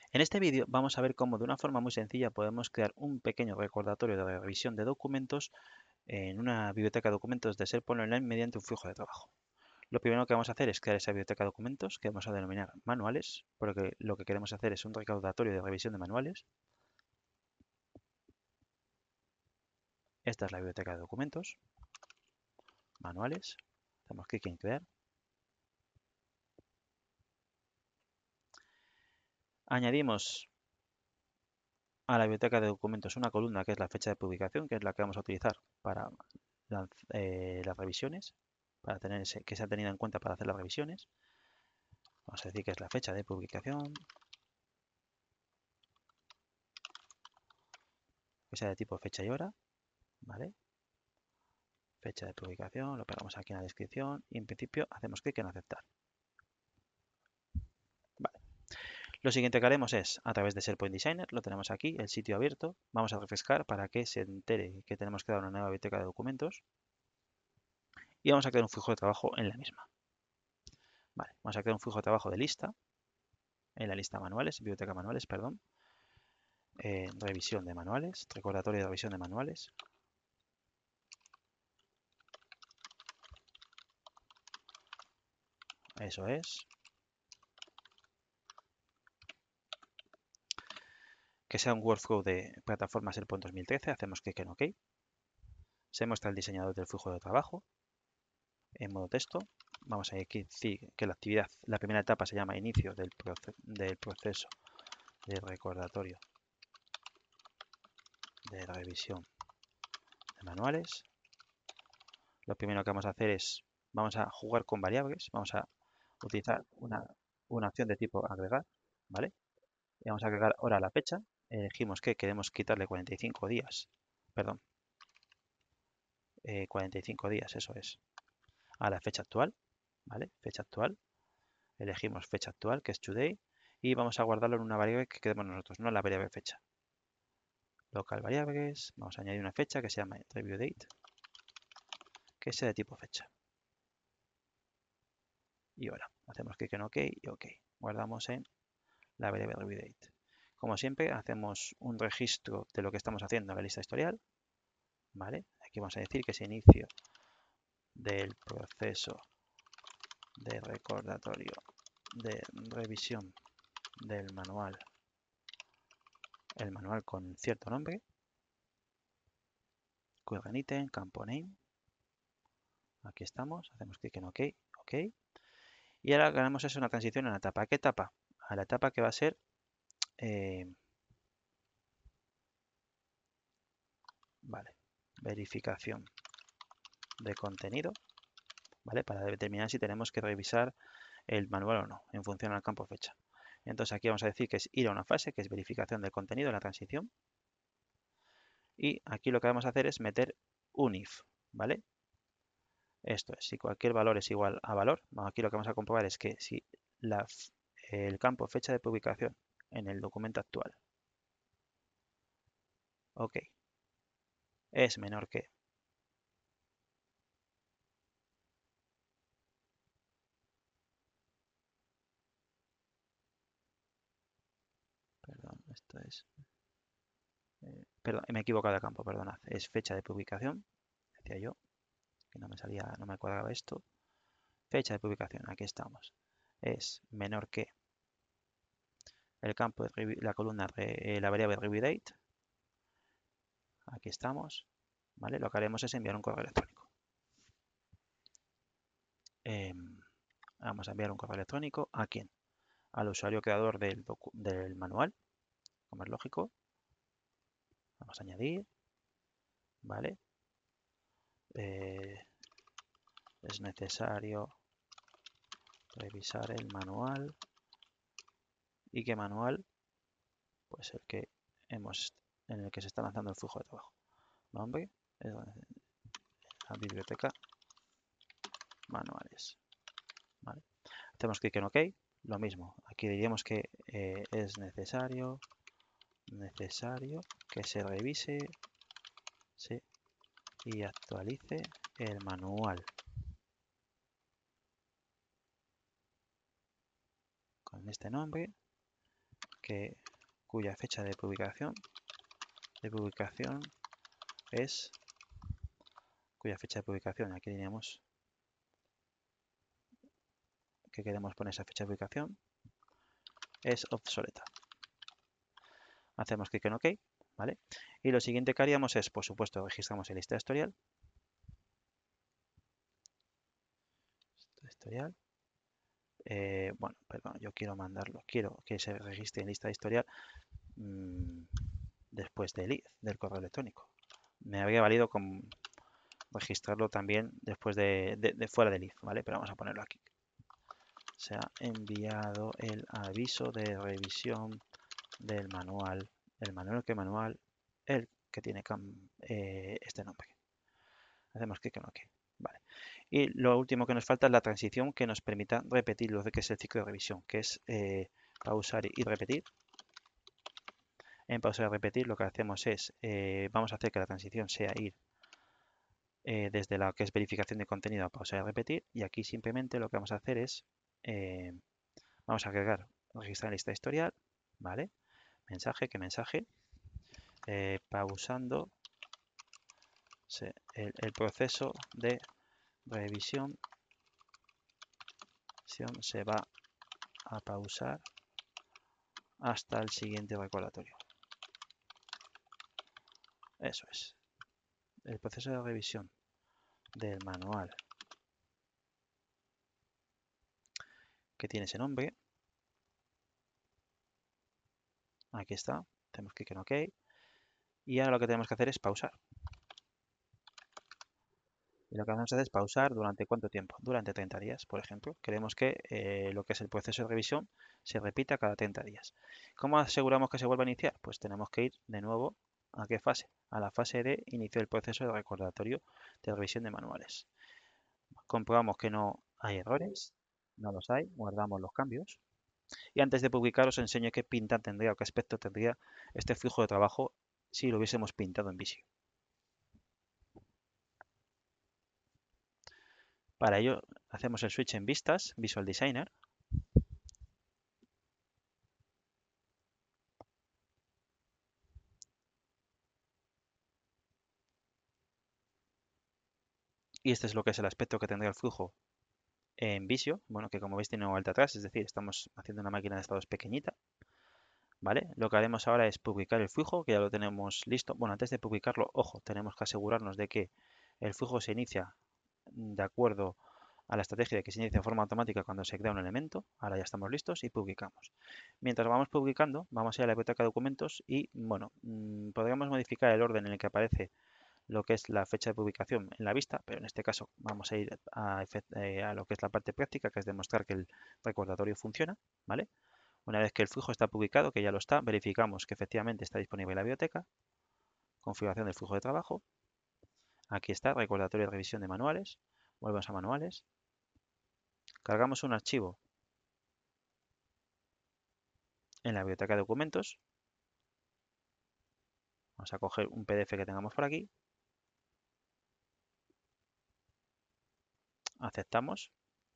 En este vídeo vamos a ver cómo de una forma muy sencilla podemos crear un pequeño recordatorio de revisión de documentos en una biblioteca de documentos de SharePoint Online mediante un flujo de trabajo. Lo primero que vamos a hacer es crear esa biblioteca de documentos que vamos a denominar manuales, porque lo que queremos hacer es un recordatorio de revisión de manuales. Esta es la biblioteca de documentos, manuales. Hacemos clic en crear. Añadimos a la biblioteca de documentos una columna que es la fecha de publicación, que es la que vamos a utilizar para las revisiones, para tener que sea tenida en cuenta para hacer las revisiones. Vamos a decir que es la fecha de publicación, que sea de tipo fecha y hora, ¿vale? Fecha de publicación, lo pegamos aquí en la descripción y en principio hacemos clic en aceptar. Vale. Lo siguiente que haremos es, a través de SharePoint Designer, lo tenemos aquí, el sitio abierto, vamos a refrescar para que se entere que tenemos creado una nueva biblioteca de documentos y vamos a crear un flujo de trabajo en la misma. Vale, vamos a crear un flujo de trabajo de lista, en la lista manuales, biblioteca manuales, perdón, revisión de manuales, recordatorio de revisión de manuales. Eso es. Que sea un workflow de plataforma SharePoint 2013, hacemos clic en OK. Se muestra el diseñador del flujo de trabajo en modo texto. Vamos a decir que la actividad, la primera etapa se llama inicio del proceso de recordatorio de revisión de manuales. Lo primero que vamos a hacer es, vamos a jugar con variables, vamos a utilizar una opción de tipo agregar, ¿vale? Y vamos a agregar hora a la fecha. Elegimos que queremos quitarle 45 días, perdón, 45 días, eso es, a la fecha actual, ¿vale? Fecha actual. Elegimos fecha actual, que es today, y vamos a guardarlo en una variable que queremos nosotros, no en la variable fecha. Local variables, vamos a añadir una fecha que se llama review date, que sea de tipo fecha. Y ahora hacemos clic en OK y OK. Guardamos en la variable review date. Como siempre, hacemos un registro de lo que estamos haciendo en la lista historial, ¿vale? Aquí vamos a decir que es inicio del proceso de recordatorio de revisión del manual, el manual con cierto nombre, current item, campo name, aquí estamos, hacemos clic en OK, OK, y ahora ganamos es una transición a la etapa. ¿A qué etapa? A la etapa que va a ser vale, verificación de contenido, ¿vale? Para determinar si tenemos que revisar el manual o no, en función al campo fecha. Entonces aquí vamos a decir que es ir a una fase, que es verificación del contenido, la transición. Y aquí lo que vamos a hacer es meter un if, ¿vale? Esto es, si cualquier valor es igual a valor, aquí lo que vamos a comprobar es que si el campo fecha de publicación en el documento actual, ok, es menor que, perdón, esto es, perdón, me he equivocado de campo, perdonad, es fecha de publicación, decía yo, que no me salía, no me cuadraba esto, fecha de publicación, aquí estamos, es menor que el campo de la columna, la variable review date, aquí estamos, ¿vale? Lo que haremos es enviar un correo electrónico. Vamos a enviar un correo electrónico a quién, al usuario creador del manual, como es lógico. Vamos a añadir, ¿vale? Es necesario revisar el manual. ¿Y qué manual? Pues el que en el que se está lanzando el flujo de trabajo. Nombre, la biblioteca, manuales. ¿Vale? Hacemos clic en OK. Lo mismo, aquí diríamos que es necesario que se revise y actualice el manual con este nombre, cuya fecha de publicación es, cuya fecha de publicación, aquí diríamos que queremos poner esa fecha de publicación, es obsoleta. Hacemos clic en OK, ¿vale? Y lo siguiente que haríamos es, por supuesto, registramos en lista historial. Bueno, perdón, yo quiero mandarlo, quiero que se registre en lista historial después del correo electrónico. Me habría valido con registrarlo también después de fuera del if, ¿vale? Pero vamos a ponerlo aquí. Se ha enviado el aviso de revisión del manual, el que tiene este nombre. Hacemos clic en OK. Vale. Y lo último que nos falta es la transición que nos permita repetir lo que es el ciclo de revisión, que es pausar y repetir. En pausar y repetir lo que hacemos es, vamos a hacer que la transición sea ir desde la que es verificación de contenido a pausar y repetir. Y aquí simplemente lo que vamos a hacer es, vamos a agregar, registrar lista historial, ¿vale? Mensaje, ¿qué mensaje? Pausando el proceso de revisión se va a pausar hasta el siguiente recordatorio. Eso es. El proceso de revisión del manual que tiene ese nombre. Aquí está. Hacemos clic en OK. Y ahora lo que tenemos que hacer es pausar. Y lo que vamos a hacer es pausar durante ¿cuánto tiempo? Durante 30 días, por ejemplo. Queremos que lo que es el proceso de revisión se repita cada 30 días. ¿Cómo aseguramos que se vuelva a iniciar? Pues tenemos que ir de nuevo ¿a qué fase? A la fase de inicio del proceso de recordatorio de revisión de manuales. Comprobamos que no hay errores, no los hay, guardamos los cambios. Y antes de publicar os enseño qué pinta tendría o qué aspecto tendría este flujo de trabajo si lo hubiésemos pintado en Visio. Para ello hacemos el switch en vistas, Visual Designer. Y este es lo que es el aspecto que tendría el flujo en Visio. Bueno, que como veis tiene una vuelta atrás, es decir, estamos haciendo una máquina de estados pequeñita. ¿Vale? Lo que haremos ahora es publicar el flujo, que ya lo tenemos listo. Bueno, antes de publicarlo, ojo, tenemos que asegurarnos de que el flujo se inicia de acuerdo a la estrategia de que se inicia de forma automática cuando se crea un elemento. Ahora ya estamos listos y publicamos. Mientras vamos publicando, vamos a ir a la biblioteca de documentos y, bueno, podríamos modificar el orden en el que aparece lo que es la fecha de publicación en la vista, pero en este caso vamos a ir a lo que es la parte práctica, que es demostrar que el recordatorio funciona, ¿vale? Una vez que el flujo está publicado, que ya lo está, verificamos que efectivamente está disponible en la biblioteca. Configuración del flujo de trabajo. Aquí está, recordatorio de revisión de manuales. Volvemos a manuales. Cargamos un archivo en la biblioteca de documentos. Vamos a coger un PDF que tengamos por aquí. Aceptamos.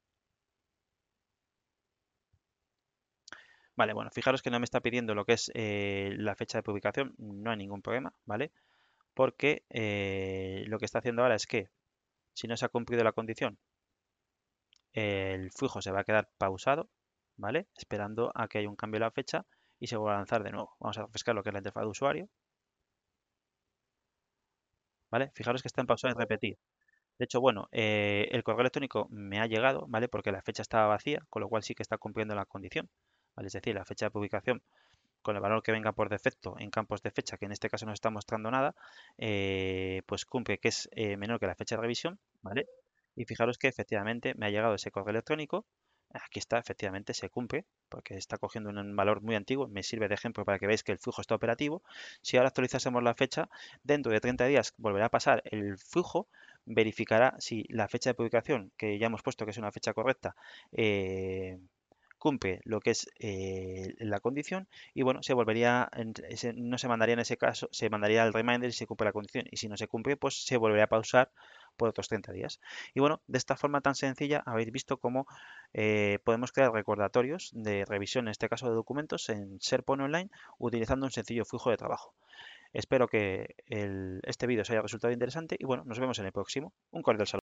Vale, bueno, fijaros que no me está pidiendo lo que es la fecha de publicación. No hay ningún problema, ¿vale? Porque lo que está haciendo ahora es que si no se ha cumplido la condición, el flujo se va a quedar pausado, ¿vale? Esperando a que haya un cambio en la fecha y se vuelva a lanzar de nuevo. Vamos a refrescar lo que es la interfaz de usuario, ¿vale? Fijaros que está en pausado y repetir. De hecho, bueno, el correo electrónico me ha llegado, ¿vale? Porque la fecha estaba vacía, con lo cual sí que está cumpliendo la condición, ¿vale? Es decir, la fecha de publicación con el valor que venga por defecto en campos de fecha, que en este caso no está mostrando nada, pues cumple que es menor que la fecha de revisión, ¿vale? Y fijaros que efectivamente me ha llegado ese correo electrónico. Aquí está, efectivamente se cumple, porque está cogiendo un valor muy antiguo. Me sirve de ejemplo para que veáis que el flujo está operativo. Si ahora actualizásemos la fecha, dentro de 30 días volverá a pasar el flujo, verificará si la fecha de publicación, que ya hemos puesto que es una fecha correcta, cumple lo que es la condición y bueno, no se mandaría en ese caso, se mandaría el reminder si se cumple la condición y si no se cumple, pues se volvería a pausar por otros 30 días. Y bueno, de esta forma tan sencilla habéis visto cómo podemos crear recordatorios de revisión, en este caso de documentos, en SharePoint Online utilizando un sencillo flujo de trabajo. Espero que este vídeo os haya resultado interesante y bueno, nos vemos en el próximo. Un cordial saludo.